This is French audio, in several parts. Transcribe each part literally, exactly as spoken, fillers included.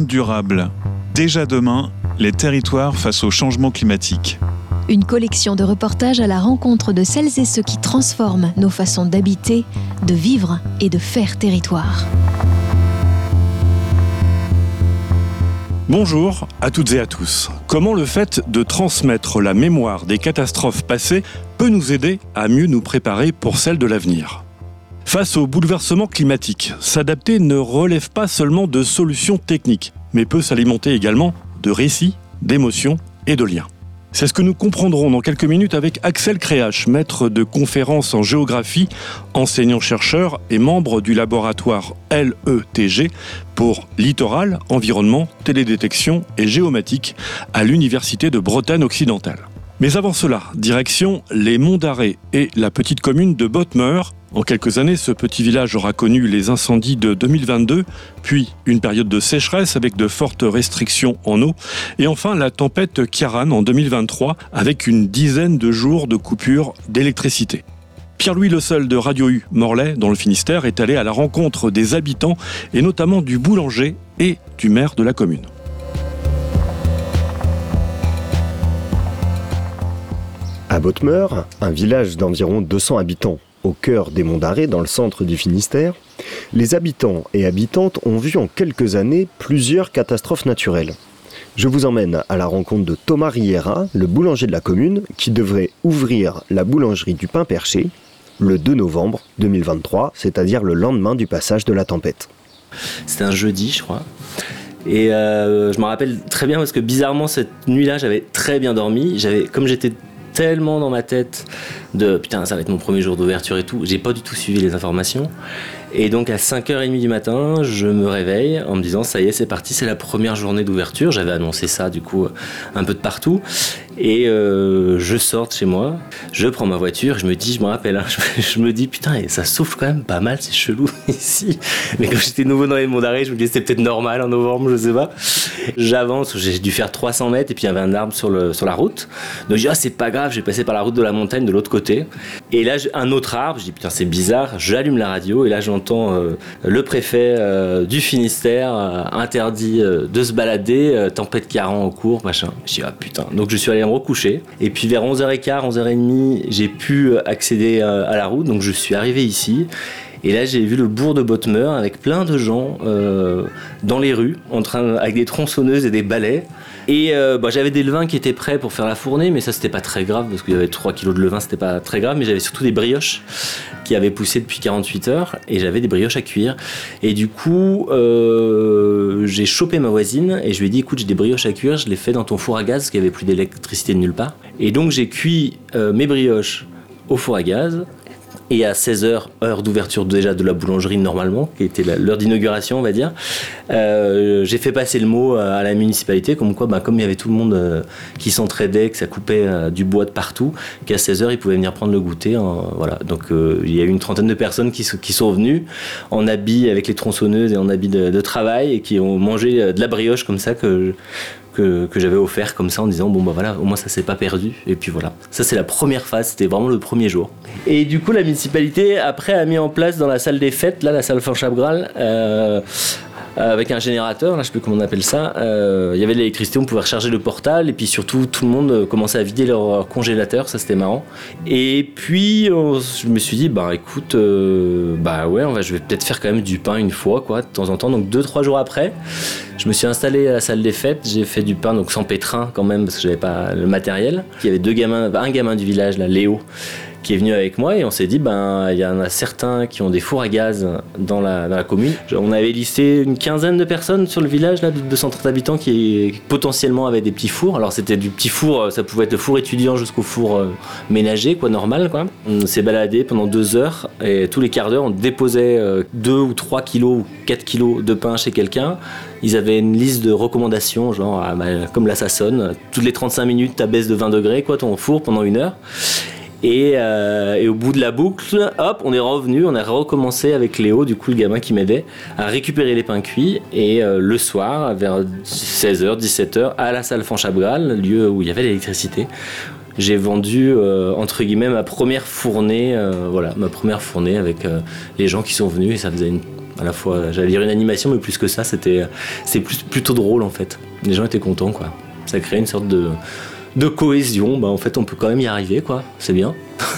monde durable. Déjà demain, les territoires face au changement climatique. Une collection de reportages à la rencontre de celles et ceux qui transforment nos façons d'habiter, de vivre et de faire territoire. Bonjour à toutes et à tous. Comment le fait de transmettre la mémoire des catastrophes passées peut nous aider à mieux nous préparer pour celles de l'avenir ? Face au bouleversement climatique, s'adapter ne relève pas seulement de solutions techniques, mais peut s'alimenter également de récits, d'émotions et de liens. C'est ce que nous comprendrons dans quelques minutes avec Axel Créache, maître de conférences en géographie, enseignant-chercheur et membre du laboratoire L E T G pour littoral, environnement, télédétection et géomatique à l'Université de Bretagne occidentale. Mais avant cela, direction les Monts d'Arrée et la petite commune de Bottmeur. En quelques années, ce petit village aura connu les incendies de deux mille vingt-deux, puis une période de sécheresse avec de fortes restrictions en eau, et enfin la tempête Ciarán en deux mille vingt-trois avec une dizaine de jours de coupure d'électricité. Pierre-Louis Le Seul de Radio U Morlaix, dans le Finistère, est allé à la rencontre des habitants et notamment du boulanger et du maire de la commune. À Bottmeur, un village d'environ deux cents habitants, au cœur des Monts d'Arrée, dans le centre du Finistère, les habitants et habitantes ont vu en quelques années plusieurs catastrophes naturelles. Je vous emmène à la rencontre de Thomas Riera, le boulanger de la commune, qui devrait ouvrir la boulangerie du Pain Perché le deux novembre deux mille vingt-trois, c'est-à-dire le lendemain du passage de la tempête. C'était un jeudi, je crois. Et euh, je me rappelle très bien parce que bizarrement, cette nuit-là, j'avais très bien dormi. J'avais, comme j'étais tellement dans ma tête de putain, ça va être mon premier jour d'ouverture et tout, j'ai pas du tout suivi les informations. Et donc à cinq heures trente du matin, je me réveille en me disant ça y est, c'est parti, c'est la première journée d'ouverture. J'avais annoncé ça du coup un peu de partout. Et euh, je sors de chez moi, je prends ma voiture, je me dis, je me rappelle, hein, je, je me dis putain, ça souffle quand même pas mal, c'est chelou ici. Mais quand j'étais nouveau dans les Monts d'Arrée, je me disais c'était peut-être normal en novembre, je sais pas. J'avance, j'ai dû faire trois cents mètres et puis il y avait un arbre sur, le, sur la route. Donc je dis ah c'est pas grave, j'ai passé par la route de la montagne de l'autre côté. Et là un autre arbre, je dis putain c'est bizarre, j'allume la radio et là j'entends euh, le préfet euh, du Finistère euh, interdit euh, de se balader, euh, tempête Ciarán en cours, machin. Je dis ah putain, donc je suis allé me recoucher. Et puis vers onze heures quinze, onze heures trente, j'ai pu accéder à la route, donc je suis arrivé ici. Et là, j'ai vu le bourg de Bottmeur avec plein de gens euh, dans les rues, en train, avec des tronçonneuses et des balais. Et euh, bah, j'avais des levains qui étaient prêts pour faire la fournée, mais ça, c'était pas très grave, parce qu'il y avait trois kilos de levain, c'était pas très grave. Mais j'avais surtout des brioches qui avaient poussé depuis quarante-huit heures, et j'avais des brioches à cuire. Et du coup, euh, j'ai chopé ma voisine, et je lui ai dit, écoute, j'ai des brioches à cuire, je les fais dans ton four à gaz, parce qu'il n'y avait plus d'électricité de nulle part. Et donc, j'ai cuit euh, mes brioches au four à gaz. Et à seize heures, heure d'ouverture déjà de la boulangerie normalement, qui était la, l'heure d'inauguration on va dire, euh, j'ai fait passer le mot à la municipalité, comme quoi, bah, comme il y avait tout le monde euh, qui s'entraidait, que ça coupait euh, du bois de partout, qu'à seize heures ils pouvaient venir prendre le goûter. Hein, voilà. Donc euh, il y a eu une trentaine de personnes qui, qui sont venues en habits avec les tronçonneuses et en habits de, de travail et qui ont mangé de la brioche comme ça que... Que, que j'avais offert comme ça en disant bon bah voilà, au moins ça s'est pas perdu. Et puis voilà, ça c'est la première phase, c'était vraiment le premier jour. Et du coup la municipalité après a mis en place dans la salle des fêtes, là la salle Fanchapgral, euh, avec un générateur, là je sais plus comment on appelle ça, euh, il y avait de l'électricité, on pouvait recharger le portable et puis surtout tout le monde commençait à vider leur congélateur, ça c'était marrant. Et puis on, je me suis dit bah écoute, euh, bah ouais on va, je vais peut-être faire quand même du pain une fois quoi, de temps en temps. Donc deux trois jours après, je me suis installé à la salle des fêtes, j'ai fait du pain donc sans pétrin quand même parce que j'avais pas le matériel. Il y avait deux gamins, un gamin du village là, Léo, qui est venu avec moi et on s'est dit ben il y en a certains qui ont des fours à gaz dans la, dans la commune. On avait listé une quinzaine de personnes sur le village là, de deux cent trente habitants qui potentiellement avaient des petits fours. Alors c'était du petit four, ça pouvait être le four étudiant jusqu'au four euh, ménager quoi, normal quoi. On s'est baladé pendant deux heures et tous les quarts d'heure on déposait euh, deux ou trois kilos ou quatre kilos de pain chez quelqu'un. Ils avaient une liste de recommandations genre ah, bah, comme là ça sonne, toutes les trente-cinq minutes tu baisses de vingt degrés quoi ton four pendant une heure. Et, euh, et au bout de la boucle, hop, on est revenu, on a recommencé avec Léo, du coup le gamin qui m'aidait, à récupérer les pains cuits. Et euh, le soir, vers seize heures, dix-sept heures, à la salle Fanchapgral, lieu où il y avait l'électricité, j'ai vendu euh, entre guillemets ma première fournée, euh, voilà, ma première fournée avec euh, les gens qui sont venus et ça faisait une à la fois, j'allais dire une animation, mais plus que ça, c'était, c'est plus, plutôt drôle en fait. Les gens étaient contents, quoi. Ça crée une sorte de, de cohésion. Bah, en fait, on peut quand même y arriver, quoi. C'est bien.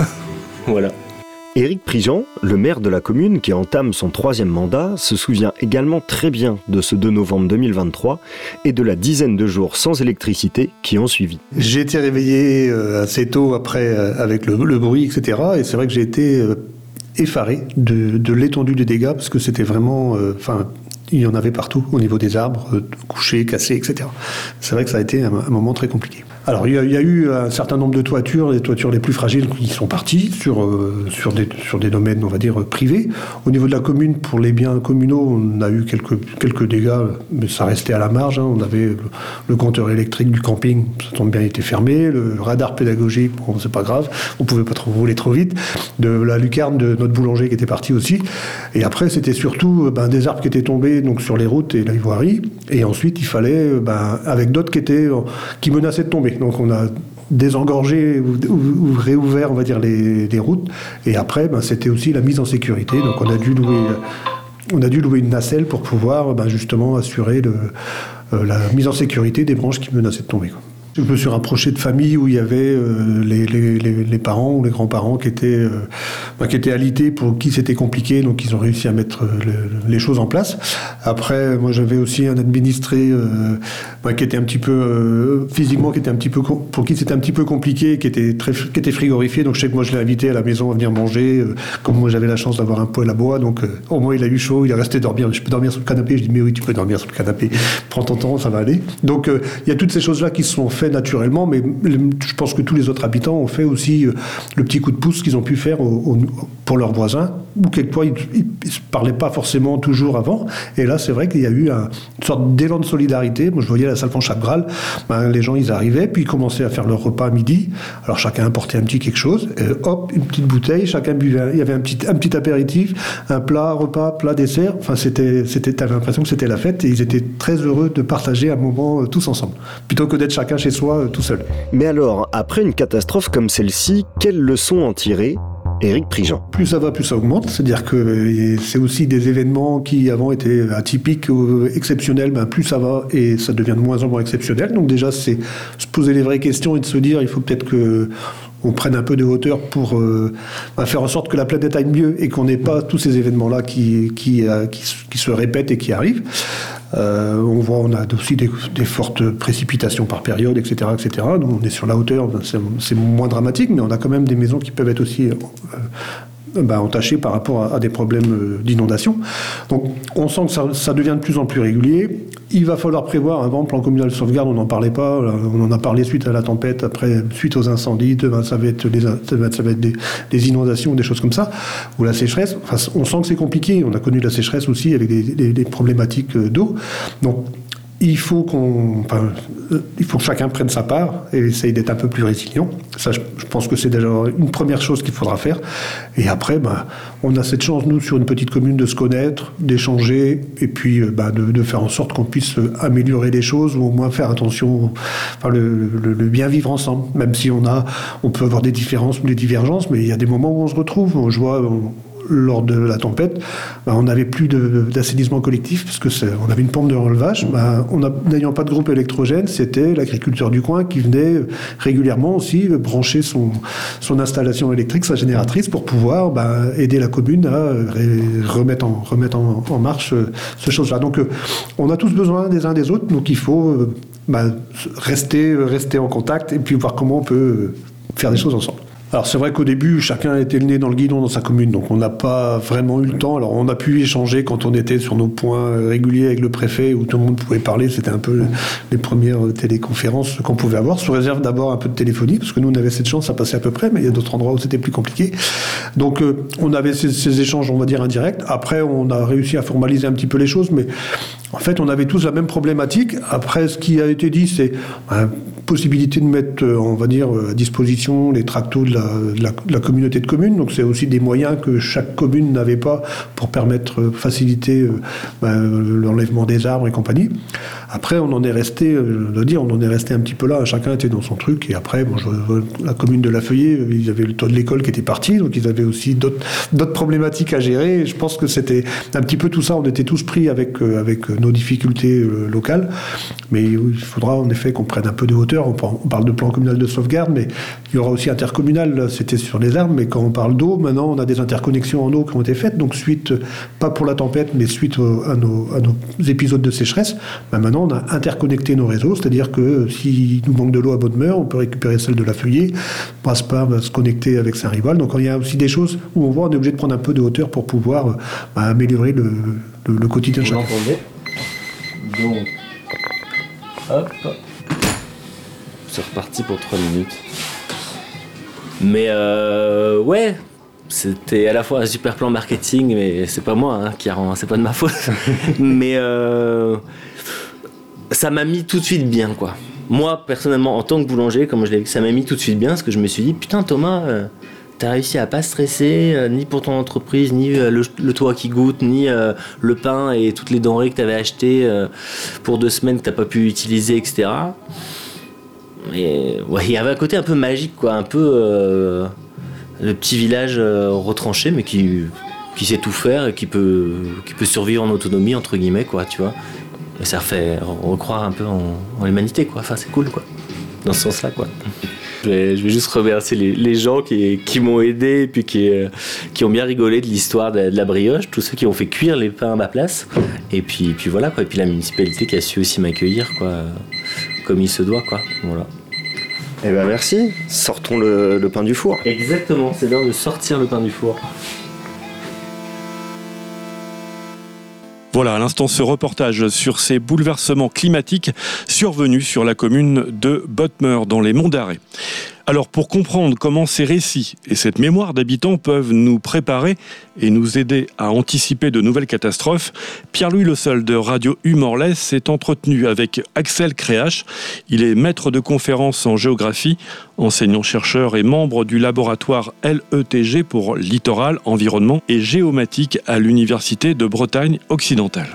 Voilà. Éric Prigent, le maire de la commune qui entame son troisième mandat, se souvient également très bien de ce deux novembre deux mille vingt-trois et de la dizaine de jours sans électricité qui ont suivi. J'ai été réveillé assez tôt après avec le, le bruit, et cetera. Et c'est vrai que j'ai été effaré de, de l'étendue des dégâts parce que c'était vraiment... Enfin, euh, il y en avait partout au niveau des arbres, euh, couchés, cassés, et cetera. C'est vrai que ça a été un, un moment très compliqué. Alors, il y, a, il y a eu un certain nombre de toitures, les toitures les plus fragiles qui sont parties sur, euh, sur, des, sur des domaines, on va dire, privés. Au niveau de la commune, pour les biens communaux, on a eu quelques, quelques dégâts, mais ça restait à la marge. Hein. On avait le, le compteur électrique du camping, ça tombe bien, il était fermé. Le radar pédagogique, bon, c'est pas grave, on pouvait pas trop rouler trop vite. De la lucarne de notre boulanger qui était partie aussi. Et après, c'était surtout ben, des arbres qui étaient tombés donc, sur les routes et la voirie. Et ensuite, il fallait, ben, avec d'autres qui, étaient, qui menaçaient de tomber. Donc on a désengorgé ou, ou, ou réouvert, on va dire, les, les routes. Et après, ben, c'était aussi la mise en sécurité. Donc on a dû louer, on a dû louer une nacelle pour pouvoir ben, justement assurer le, euh, la mise en sécurité des branches qui menaçaient de tomber, quoi. Je me suis rapproché de familles où il y avait euh, les, les, les, les parents ou les grands-parents qui étaient, euh, bah, qui étaient alités, pour qui c'était compliqué, donc ils ont réussi à mettre euh, le, les choses en place. Après, moi j'avais aussi un administré euh, bah, qui était un petit peu, euh, physiquement, qui était un petit peu, pour qui c'était un petit peu compliqué, qui était, très, qui était frigorifié, donc je sais que moi je l'ai invité à la maison à venir manger, euh, comme moi j'avais la chance d'avoir un poêle à bois, donc euh, au moins il a eu chaud, il est resté dormir, je peux dormir sur le canapé, je dis mais oui tu peux dormir sur le canapé, prends ton temps, ça va aller. Donc euh, il y a toutes ces choses-là qui se sont faites naturellement, mais je pense que tous les autres habitants ont fait aussi le petit coup de pouce qu'ils ont pu faire au, au, pour leurs voisins, où quelquefois ils ne se parlaient pas forcément toujours avant, et là c'est vrai qu'il y a eu un, une sorte d'élan de solidarité. Moi je voyais à la salle Fonchap-Graal, ben, les gens ils arrivaient, puis ils commençaient à faire leur repas à midi, alors chacun apportait un petit quelque chose, et hop, une petite bouteille, chacun buvait, il y avait un petit, un petit apéritif, un plat, repas, plat, dessert, enfin c'était, c'était, t'avais l'impression que c'était la fête, et ils étaient très heureux de partager un moment euh, tous ensemble, plutôt que d'être chacun chez soi euh, tout seul. Mais alors, après une catastrophe comme celle-ci, quelles leçons en tirer ? Éric Prigent. Plus ça va, plus ça augmente. C'est-à-dire que c'est aussi des événements qui avant étaient atypiques ou exceptionnels. Ben plus ça va et ça devient de moins en moins exceptionnel. Donc déjà, c'est se poser les vraies questions et de se dire, il faut peut-être que on prenne un peu de hauteur pour euh, faire en sorte que la planète aille mieux et qu'on n'ait pas tous ces événements-là qui, qui, euh, qui, qui se répètent et qui arrivent. Euh, on voit, on a aussi des, des fortes précipitations par période, et cetera, et cetera. Donc on est sur la hauteur, c'est, c'est moins dramatique, mais on a quand même des maisons qui peuvent être aussi euh, bah, entachées par rapport à, à des problèmes d'inondation. Donc on sent que ça, ça devient de plus en plus régulier. Il va falloir prévoir un plan communal de sauvegarde, on n'en parlait pas, on en a parlé suite à la tempête, après suite aux incendies, demain ça va être, des, ça va être, ça va être des, des inondations, des choses comme ça, ou la sécheresse. Enfin, on sent que c'est compliqué, on a connu la sécheresse aussi avec des, des, des problématiques d'eau. Donc il faut qu'on, enfin, il faut que chacun prenne sa part et essaye d'être un peu plus résilient. Ça, je, je pense que c'est déjà une première chose qu'il faudra faire. Et après, ben, on a cette chance, nous, sur une petite commune, de se connaître, d'échanger, et puis ben, de, de faire en sorte qu'on puisse améliorer les choses, ou au moins faire attention, enfin, le, le, le bien vivre ensemble. Même si on a, on peut avoir des différences ou des divergences, mais il y a des moments où on se retrouve. Je vois, on, lors de la tempête, ben, on n'avait plus de, d'assainissement collectif parce que c'est, on avait une pompe de relevage. Ben, on a, n'ayant pas de groupe électrogène, c'était l'agriculteur du coin qui venait régulièrement aussi brancher son, son installation électrique, sa génératrice, pour pouvoir ben, aider la commune à remettre en, remettre en, en marche ce chose-là. Donc on a tous besoin des uns des autres, donc il faut ben, rester, rester en contact et puis voir comment on peut faire des choses ensemble. Alors c'est vrai qu'au début, chacun était le nez dans le guidon dans sa commune, donc on n'a pas vraiment eu le temps. Alors on a pu échanger quand on était sur nos points réguliers avec le préfet, où tout le monde pouvait parler. C'était un peu les premières téléconférences qu'on pouvait avoir, sous réserve d'abord un peu de téléphonie, parce que nous on avait cette chance, ça passait à peu près, mais il y a d'autres endroits où c'était plus compliqué. Donc euh, on avait ces, ces échanges, on va dire, indirects. Après on a réussi à formaliser un petit peu les choses, mais en fait on avait tous la même problématique. Après, ce qui a été dit, c'est la possibilité de mettre, on va dire, à disposition les tractos de la, de la, de la communauté de communes. Donc c'est aussi des moyens que chaque commune n'avait pas pour permettre, faciliter euh, ben, l'enlèvement des arbres et compagnie. Après, on en est resté, je dois dire, on en est resté un petit peu là. Chacun était dans son truc. Et après, bon, je, la commune de La Feuillée, ils avaient le taux de l'école qui était parti, donc ils avaient aussi d'autres, d'autres problématiques à gérer. Et je pense que c'était un petit peu tout ça. On était tous pris avec, euh, avec nos difficultés euh, locales. Mais il faudra en effet qu'on prenne un peu de hauteur. On, on parle de plan communal de sauvegarde, mais il y aura aussi intercommunal. Là, c'était sur les arbres. Mais quand on parle d'eau, maintenant, on a des interconnexions en eau qui ont été faites. Donc, suite, pas pour la tempête, mais suite à nos, à nos épisodes de sécheresse, ben maintenant, on a interconnecté nos réseaux, c'est-à-dire que s'il nous manque de l'eau à Bodmer, on peut récupérer celle de La Feuillée, Brasparts va se connecter avec Saint-Rival. Donc il y a aussi des choses où on voit on est obligé de prendre un peu de hauteur pour pouvoir bah, améliorer le, le, le quotidien de chacun. Donc, hop, c'est reparti pour trois minutes. Mais euh, ouais, c'était à la fois un super plan marketing, mais c'est pas moi hein, qui a rend, c'est pas de ma faute. mais euh, ça m'a mis tout de suite bien, quoi. Moi, personnellement, en tant que boulanger, comme je l'ai vu, ça m'a mis tout de suite bien, parce que je me suis dit, putain, Thomas, euh, t'as réussi à pas stresser, euh, ni pour ton entreprise, ni euh, le, le toit qui goûte, ni euh, le pain et toutes les denrées que t'avais achetées euh, pour deux semaines que t'as pas pu utiliser, et cetera. Et ouais, il y avait un côté un peu magique, quoi, un peu euh, le petit village euh, retranché, mais qui, qui sait tout faire et qui peut, qui peut survivre en autonomie, entre guillemets, quoi, tu vois. Et ça fait recroire un peu en, en l'humanité, quoi. Enfin, c'est cool, quoi. Dans ce sens-là, quoi. Je vais, je vais juste remercier les, les gens qui, qui m'ont aidé et puis qui, euh, qui ont bien rigolé de l'histoire de, de la brioche, tous ceux qui ont fait cuire les pains à ma place. Et puis, puis voilà, quoi. Et puis la municipalité qui a su aussi m'accueillir, quoi, comme il se doit, quoi. Voilà. Eh ben merci. Sortons le, le pain du four. Exactement, c'est l'heure de sortir le pain du four. Voilà, à l'instant, ce reportage sur ces bouleversements climatiques survenus sur la commune de Bodmer, dans les Monts d'Arrée. Alors, pour comprendre comment ces récits et cette mémoire d'habitants peuvent nous préparer et nous aider à anticiper de nouvelles catastrophes, Pierre-Louis Le Seul de Radio Humorless s'est entretenu avec Axel Créache. Il est maître de conférences en géographie, enseignant-chercheur et membre du laboratoire L E T G pour littoral, environnement et géomatique à l'Université de Bretagne occidentale.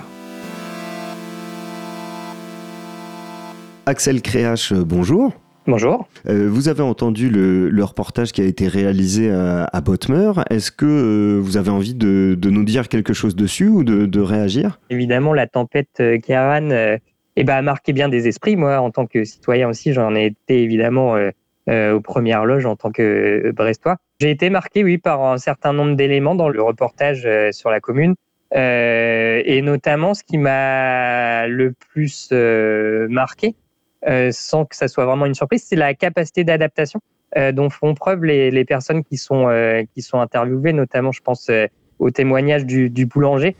Axel Créache, bonjour. Bonjour. Euh, vous avez entendu le, le reportage qui a été réalisé à, à Bodmer. Est-ce que euh, vous avez envie de, de nous dire quelque chose dessus ou de, de réagir ? Évidemment, la tempête euh, Ciarán euh, eh ben, a marqué bien des esprits. Moi, en tant que citoyen aussi, j'en ai été évidemment euh, euh, aux premières loges en tant que euh, Brestois. J'ai été marqué, oui, par un certain nombre d'éléments dans le reportage euh, sur la commune. Euh, et notamment, ce qui m'a le plus euh, marqué, Euh, sans que ça soit vraiment une surprise, c'est la capacité d'adaptation euh, dont font preuve les, les personnes qui sont euh, qui sont interviewées, notamment je pense euh, au témoignage du, du boulanger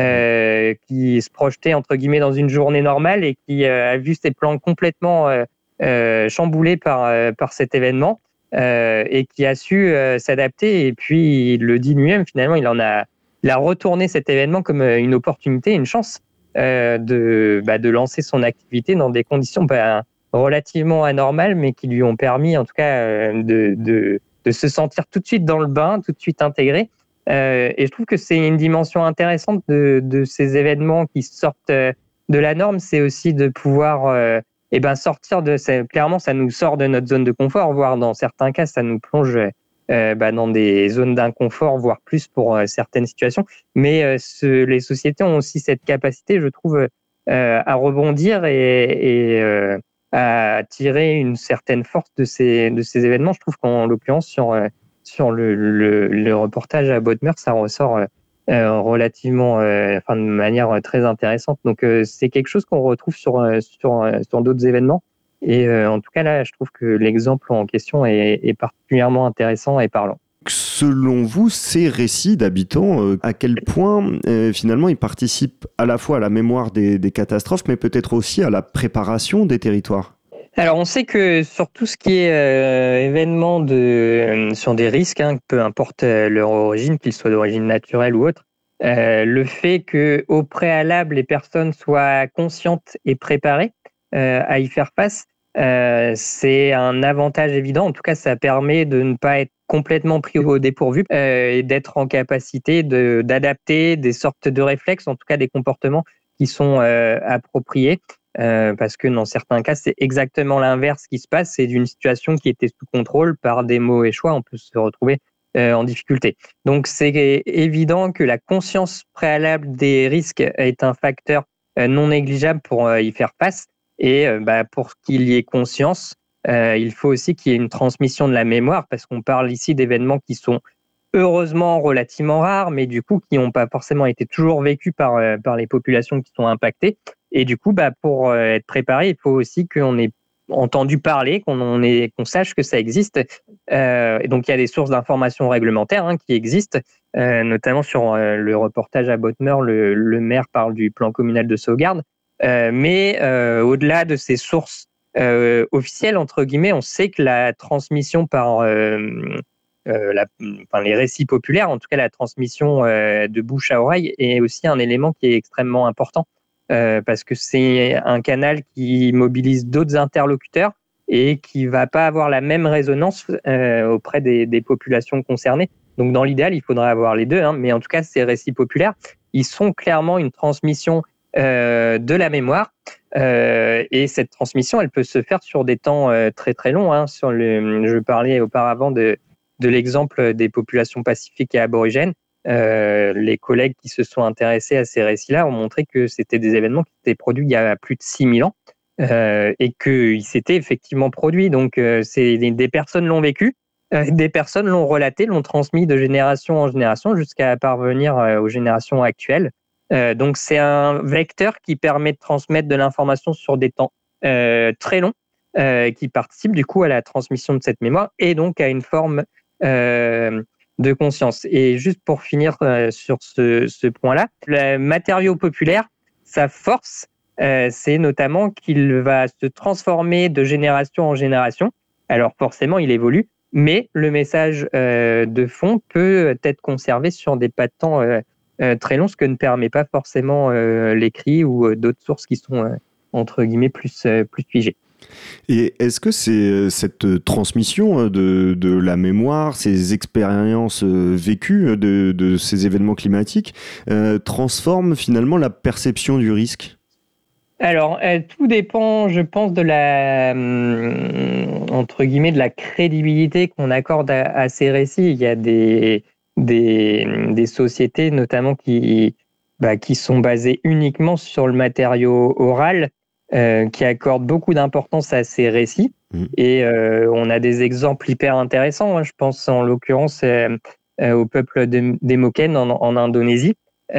euh, qui se projetait entre guillemets dans une journée normale et qui euh, a vu ses plans complètement euh, euh, chamboulés par euh, par cet événement euh, et qui a su euh, s'adapter. Et puis il le dit lui-même, finalement il en a il a retourné cet événement comme une opportunité, une chance. Euh, de, bah, de lancer son activité dans des conditions bah, relativement anormales, mais qui lui ont permis en tout cas euh, de, de, de se sentir tout de suite dans le bain, tout de suite intégré. Euh, et je trouve que c'est une dimension intéressante de, de ces événements qui sortent de la norme, c'est aussi de pouvoir euh, eh ben, sortir de... Clairement, ça nous sort de notre zone de confort, voire dans certains cas, ça nous plonge... Euh, bah, dans des zones d'inconfort, voire plus pour euh, certaines situations. Mais euh, ce, les sociétés ont aussi cette capacité, je trouve, euh, à rebondir et, et euh, à tirer une certaine force de ces, de ces événements. Je trouve qu'en l'occurrence, sur, euh, sur le, le, le reportage à Bodmer, ça ressort euh, relativement, euh, enfin, de manière très intéressante. Donc, euh, c'est quelque chose qu'on retrouve sur, sur, sur d'autres événements. Et euh, en tout cas, là, je trouve que l'exemple en question est, est particulièrement intéressant et parlant. Selon vous, ces récits d'habitants, euh, à quel point euh, finalement ils participent à la fois à la mémoire des, des catastrophes, mais peut-être aussi à la préparation des territoires ? Alors, on sait que sur tout ce qui est euh, événement de, euh, sur des risques, hein, peu importe leur origine, qu'ils soient d'origine naturelle ou autre, euh, le fait qu'au préalable, les personnes soient conscientes et préparées euh, à y faire face, Euh, c'est un avantage évident. En tout cas, ça permet de ne pas être complètement pris au dépourvu euh, et d'être en capacité de, d'adapter des sortes de réflexes, en tout cas des comportements qui sont euh, appropriés. euh, parce que dans certains cas, c'est exactement l'inverse qui se passe. C'est d'une situation qui était sous contrôle, par des mauvais choix, on peut se retrouver euh, en difficulté. Donc, c'est évident que la conscience préalable des risques est un facteur euh, non négligeable pour euh, y faire face. Et euh, bah, pour qu'il y ait conscience, euh, il faut aussi qu'il y ait une transmission de la mémoire, parce qu'on parle ici d'événements qui sont heureusement relativement rares, mais du coup qui n'ont pas forcément été toujours vécus par, euh, par les populations qui sont impactées. Et du coup, bah, pour euh, être préparé, il faut aussi qu'on ait entendu parler, qu'on on ait, qu'on sache que ça existe. Euh, et donc, il y a des sources d'informations réglementaires hein, qui existent, euh, notamment sur euh, le reportage à Bodmer, le, le maire parle du plan communal de sauvegarde. Euh, mais euh, au-delà de ces sources euh, officielles, entre guillemets, on sait que la transmission par... Euh, Euh, la, enfin, les récits populaires, en tout cas la transmission euh, de bouche à oreille, est aussi un élément qui est extrêmement important euh, parce que c'est un canal qui mobilise d'autres interlocuteurs et qui va pas avoir la même résonance euh, auprès des, des populations concernées. Donc dans l'idéal, il faudrait avoir les deux, hein, mais en tout cas ces récits populaires, ils sont clairement une transmission euh, de la mémoire euh, et cette transmission, elle peut se faire sur des temps euh, très très longs. Hein, sur le, je parlais auparavant de de l'exemple des populations pacifiques et aborigènes. Euh, les collègues qui se sont intéressés à ces récits-là ont montré que c'était des événements qui étaient produits il y a plus de six mille ans euh, et qu'ils s'étaient effectivement produits. Donc, euh, c'est, des personnes l'ont vécu, euh, des personnes l'ont relaté, l'ont transmis de génération en génération jusqu'à parvenir euh, aux générations actuelles. Euh, donc, c'est un vecteur qui permet de transmettre de l'information sur des temps euh, très longs, euh, qui participe du coup à la transmission de cette mémoire et donc à une forme Euh, de conscience. Et juste pour finir euh, sur ce, ce point-là, le matériau populaire, sa force, euh, c'est notamment qu'il va se transformer de génération en génération. Alors forcément, il évolue, mais le message euh, de fond peut être conservé sur des pas de temps euh, euh, très longs, ce que ne permet pas forcément euh, l'écrit ou euh, d'autres sources qui sont, euh, entre guillemets, plus, euh, plus figées. Et est-ce que c'est cette transmission de, de la mémoire, ces expériences vécues de, de ces événements climatiques, euh, transforme finalement la perception du risque ? Alors, euh, tout dépend, je pense, de la, euh, entre guillemets, de la crédibilité qu'on accorde à, à ces récits. Il y a des, des, des sociétés, notamment, qui, bah, qui sont basées uniquement sur le matériau oral, Euh, qui accorde beaucoup d'importance à ces récits. Mmh. Et euh, on a des exemples hyper intéressants. Hein. Je pense en l'occurrence euh, euh, au peuple de, des Moken en, en Indonésie,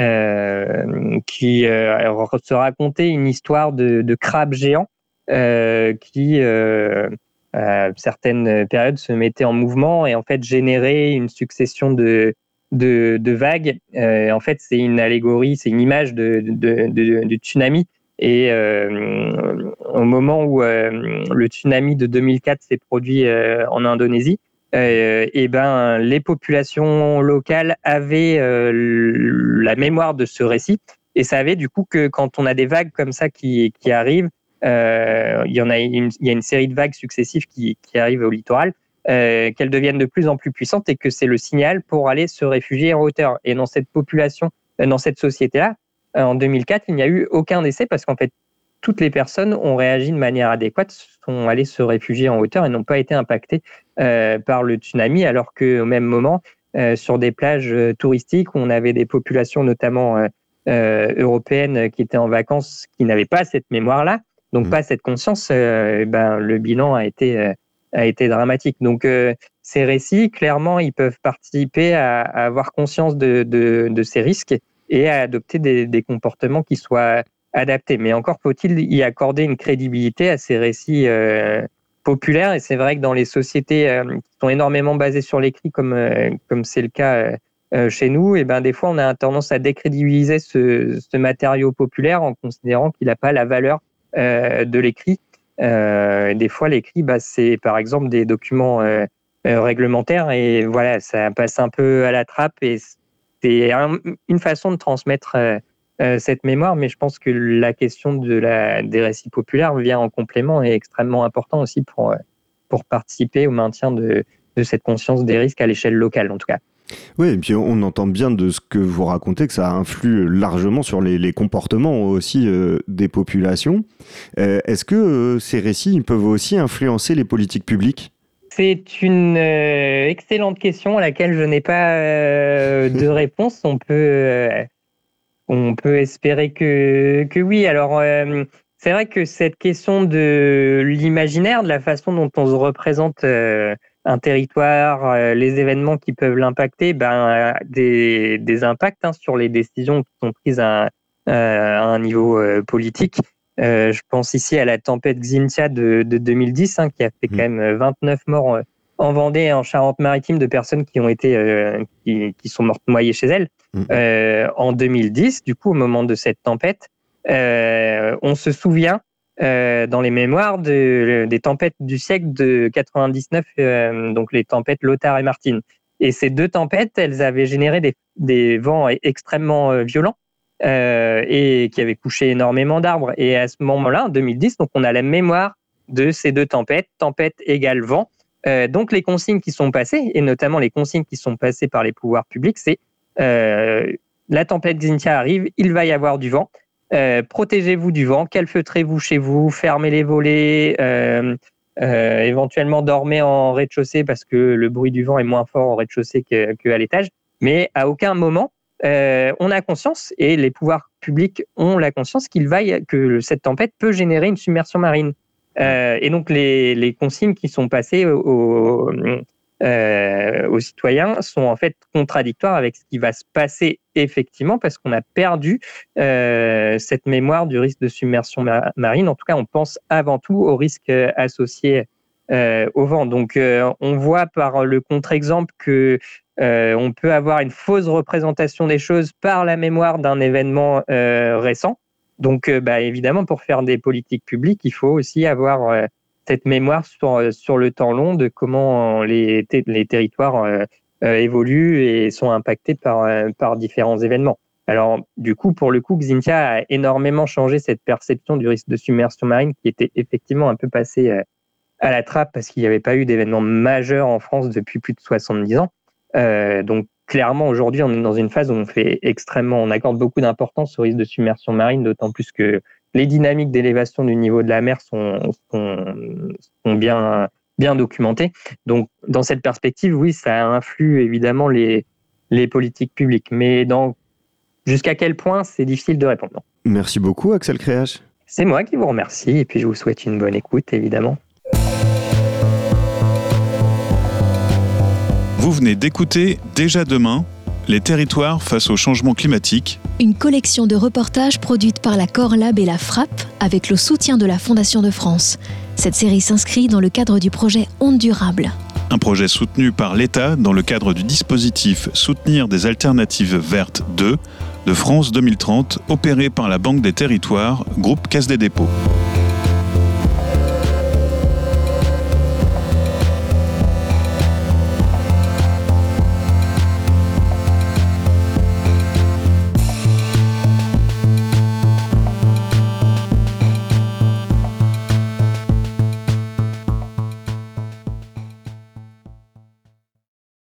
euh, qui euh, se racontait une histoire de, de crabes géants euh, qui, euh, à certaines périodes, se mettaient en mouvement et en fait généraient une succession de, de, de vagues. Euh, en fait, c'est une allégorie, c'est une image de, de, de, de tsunami. Et euh, au moment où euh, le tsunami de deux mille quatre s'est produit euh, en Indonésie, euh, et ben les populations locales avaient euh, la mémoire de ce récit et savaient du coup que quand on a des vagues comme ça qui qui arrivent, euh, il y en a une, il y a une série de vagues successives qui qui arrivent au littoral, euh, qu'elles deviennent de plus en plus puissantes et que c'est le signal pour aller se réfugier en hauteur. Et dans cette population, dans cette société-là, en deux mille quatre, il n'y a eu aucun décès parce qu'en fait, toutes les personnes ont réagi de manière adéquate, sont allées se réfugier en hauteur et n'ont pas été impactées euh, par le tsunami, alors qu'au même moment, euh, sur des plages euh, touristiques où on avait des populations notamment euh, euh, européennes qui étaient en vacances, qui n'avaient pas cette mémoire-là, donc mmh. pas cette conscience, euh, ben, le bilan a été, euh, a été dramatique. Donc euh, ces récits, clairement, ils peuvent participer à, à avoir conscience de, de, de ces risques et à adopter des, des comportements qui soient adaptés. Mais encore faut-il y accorder une crédibilité à ces récits euh, populaires. Et c'est vrai que dans les sociétés euh, qui sont énormément basées sur l'écrit, comme, euh, comme c'est le cas euh, chez nous, et ben, des fois, on a tendance à décrédibiliser ce, ce matériau populaire en considérant qu'il n'a pas la valeur euh, de l'écrit. Euh, des fois, l'écrit, bah, c'est par exemple des documents euh, euh, réglementaires et voilà, ça passe un peu à la trappe et c'est un, une façon de transmettre euh, euh, cette mémoire, mais je pense que la question de la, des récits populaires vient en complément et est extrêmement important aussi pour, pour participer au maintien de, de cette conscience des risques à l'échelle locale, en tout cas. Oui, et puis on entend bien de ce que vous racontez que ça influe largement sur les, les comportements aussi euh, des populations. Euh, est-ce que euh, ces récits ils peuvent aussi influencer les politiques publiques ? C'est une euh, excellente question à laquelle je n'ai pas euh, de réponse. On peut, euh, on peut espérer que, que oui. Alors, euh, c'est vrai que cette question de l'imaginaire, de la façon dont on se représente euh, un territoire, euh, les événements qui peuvent l'impacter, ben, des, des impacts hein, sur les décisions qui sont prises à, à un niveau euh, politique. Euh, je pense ici à la tempête Xynthia de, de deux mille dix, hein, qui a fait quand même vingt-neuf morts en Vendée et en Charente-Maritime de personnes qui ont été, euh, qui, qui sont mortes noyées chez elles. Mmh. Euh, en deux mille dix, du coup, au moment de cette tempête, euh, on se souvient euh, dans les mémoires de, des tempêtes du siècle de quatre-vingt-dix-neuf, euh, donc les tempêtes Lothar et Martine. Et ces deux tempêtes, elles avaient généré des, des vents extrêmement euh, violents. Euh, et qui avait couché énormément d'arbres. Et à ce moment-là, en deux mille dix, donc on a la mémoire de ces deux tempêtes, tempête égale vent. Euh, donc les consignes qui sont passées, et notamment les consignes qui sont passées par les pouvoirs publics, c'est euh, la tempête Xynthia arrive, il va y avoir du vent, euh, protégez-vous du vent, calfeutrez-vous chez vous, fermez les volets, euh, euh, éventuellement dormez en rez-de-chaussée parce que le bruit du vent est moins fort au rez-de-chaussée que, qu'à l'étage. Mais à aucun moment, Euh, on a conscience, et les pouvoirs publics ont la conscience qu'il va, que cette tempête peut générer une submersion marine. Euh, et donc, les, les consignes qui sont passées aux, euh, aux citoyens sont en fait contradictoires avec ce qui va se passer effectivement, parce qu'on a perdu euh, cette mémoire du risque de submersion ma- marine. En tout cas, on pense avant tout au risque associé euh, au vent. Donc, euh, on voit par le contre-exemple que Euh, on peut avoir une fausse représentation des choses par la mémoire d'un événement euh, récent. Donc, euh, bah, évidemment, pour faire des politiques publiques, il faut aussi avoir euh, cette mémoire sur, sur le temps long de comment les, ter- les territoires euh, euh, évoluent et sont impactés par, euh, par différents événements. Alors, du coup, pour le coup, Xynthia a énormément changé cette perception du risque de submersion marine qui était effectivement un peu passée euh, à la trappe parce qu'il n'y avait pas eu d'événement majeur en France depuis plus de soixante-dix ans. Euh, donc clairement aujourd'hui on est dans une phase où on fait extrêmement, on accorde beaucoup d'importance au risque de submersion marine, d'autant plus que les dynamiques d'élévation du niveau de la mer sont, sont, sont bien, bien documentées. Donc dans cette perspective, oui, ça influe évidemment les, les politiques publiques, mais dans, jusqu'à quel point, c'est difficile de répondre. Merci beaucoup Axel Créache. C'est moi qui vous remercie et puis je vous souhaite une bonne écoute évidemment. Vous venez d'écouter Déjà demain, les territoires face au changement climatique. Une collection de reportages produite par la Corlab et la Frappe avec le soutien de la Fondation de France. Cette série s'inscrit dans le cadre du projet Ondes Durables. Un projet soutenu par l'État dans le cadre du dispositif Soutenir des alternatives vertes deux de France deux mille trente, opéré par la Banque des Territoires, groupe Caisse des Dépôts.